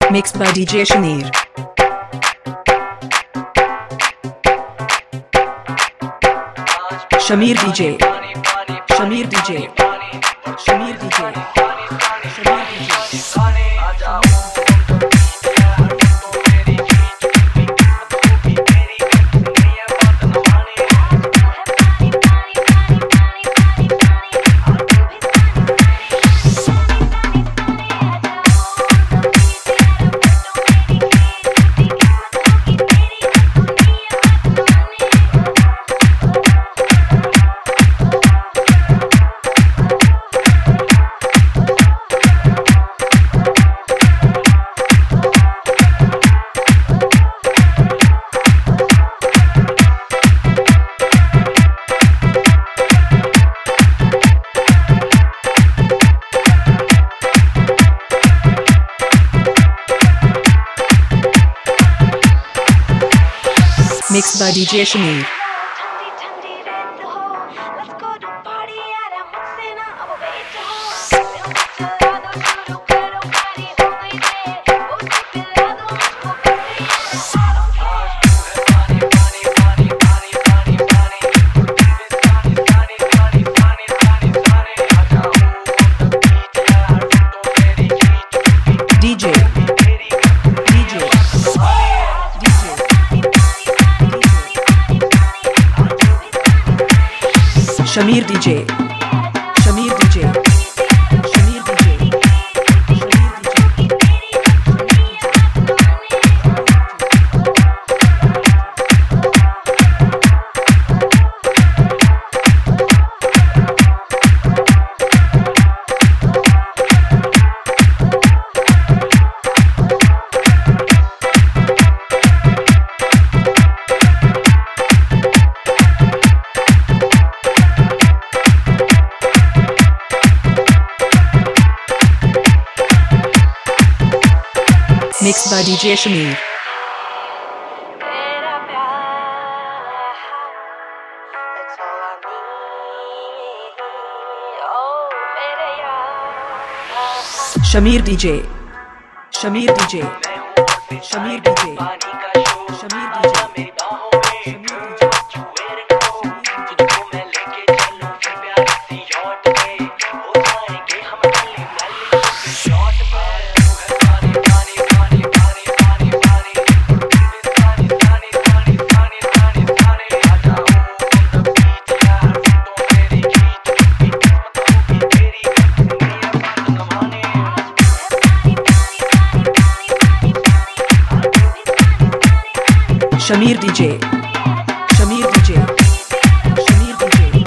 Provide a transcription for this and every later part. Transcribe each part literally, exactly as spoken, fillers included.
Mixed by D J Shamir. Shamir D J. Shamir D J. Shamir D J. Shamir D J. Mixed by D J Shamir. D J. Shamir D J. Shamir D J. Shamir D J. Mixed by D J Shamir. Shamir D J. Shamir D J. Shamir D J. Shamir D J. Shamir D J. Shamir D J. Shamir D J.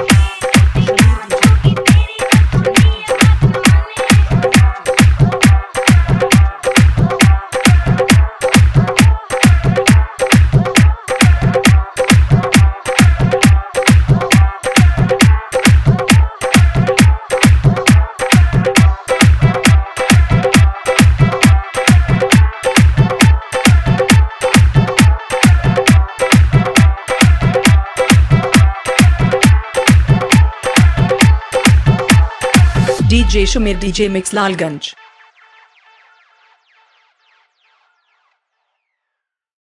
D J Shamir D J Mix Lalganj.